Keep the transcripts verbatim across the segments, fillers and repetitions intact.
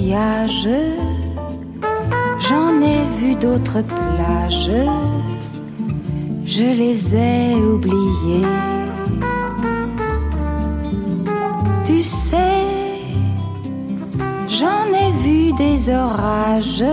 voyages, j'en ai vu d'autres plages, je les ai oubliées. Tu sais, j'en ai vu des orages,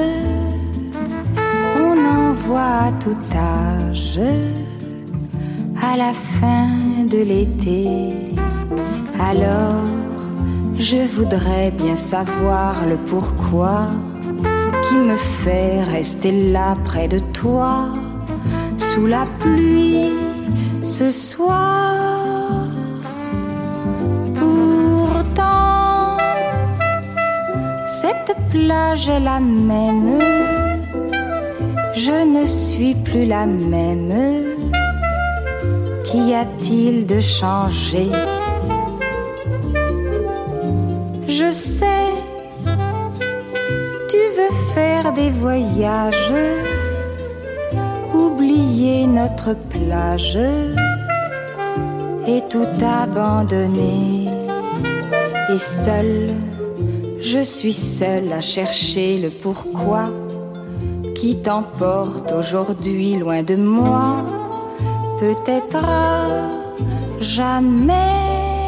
on en voit à tout âge, à la fin de l'été. Alors, je voudrais bien savoir le pourquoi qui me fait rester là près de toi, sous la pluie ce soir. Pourtant, cette plage est la même, je ne suis plus la même. Qu'y a-t-il de changé? Je sais, tu veux faire des voyages, oublier notre plage et tout abandonner. Et seule, je suis seule à chercher le pourquoi qui t'emporte aujourd'hui loin de moi. Peut-être à jamais.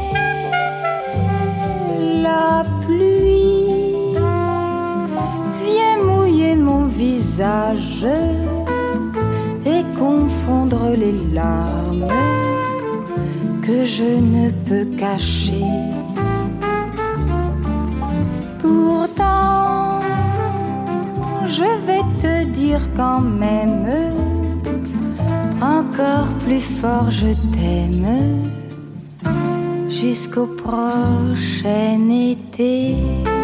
La pluie vient mouiller mon visage et confondre les larmes que je ne peux cacher. Pourtant, je vais te dire quand même, encore plus fort je t'aime, jusqu'au prochain été.